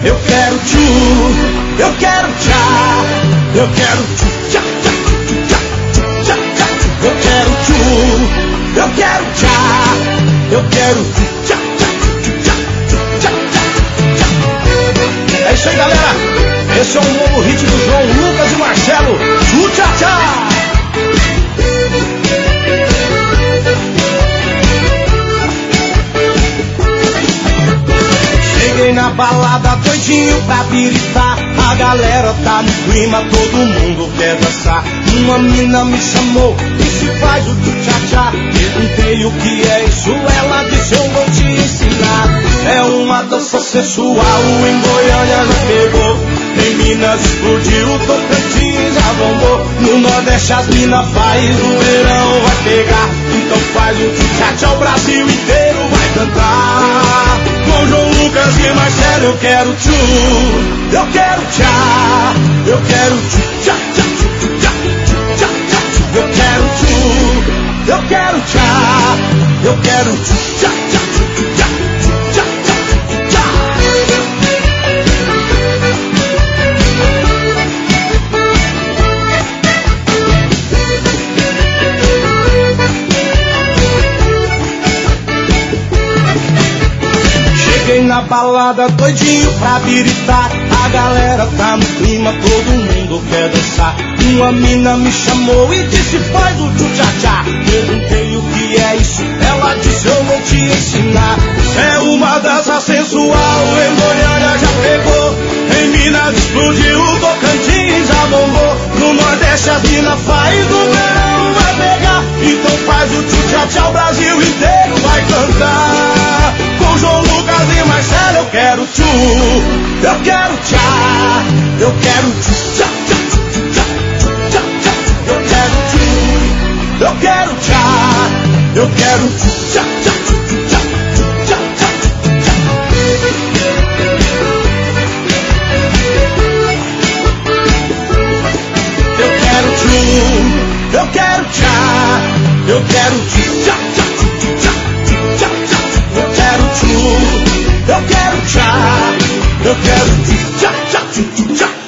Eu quero tchu, eu quero tchá, eu quero tchu, tchá, tchá, tchá, tchá, tchá, tchá. Eu quero tchu, eu quero tchá, eu quero tchu, tchá, tchá, tchá, tchá, tchá, tchá. É isso aí, galera. Esse é o novo hit do João Lucas e Marcelo, tchu, tchá, tchá. Cheguei na balada doidinho pra biritar. A galera tá no clima, todo mundo quer dançar. Uma mina me chamou, disse faz o tchu-tchá-tchá. Perguntei o que é isso, ela disse eu vou te ensinar. É uma dança sensual, em Goiânia já pegou. Em Minas explodiu, Tocantins já bombou. No Nordeste as minas faz, no verão vai pegar. Então faz o tchu-tchá-tchá, o Brasil inteiro vai cantar. Com João Lucas e Marcelo eu quero tchu, eu quero tchá, eu quero tchu, tchá, tchá, tchá, tchá, tchá, tchá. Eu quero tchu, eu quero tchá, eu quero tchu, tchá, tchá, tchá, tchá, tchá, tchá. Cheguei na balada doidinho pra biritar. A galera tá no clima, todo mundo quer dançar. Uma mina me chamou e disse faz o tchu-tchá-tchá. Perguntei o que é isso, ela disse eu vou te ensinar. É uma dança sensual, em Goiânia já pegou. Em Minas explodiu, Tocantins já bombou. No Nordeste as minas faz, no verão vai pegar. Então faz o tchu-tchá-tchá, o Brasil inteiro vai cantar. Com João Lucas e Marcelo eu quero tchu, eu quero tchá, eu quero tchu, tchá, tchá, tchá, tchá, tchá. Eu quero tchu, eu quero tchá, eu quero tchu, tchá, tchá, tchá, tchá, tchá, tchá. Eu quero tchu, eu quero tchá, eu quero tchu, tchá, tchá, tchá, tchá, tchá. Eu quero tchu, eu quero tchá, eu quero tchu, tchá, tchá, tchá, tchá.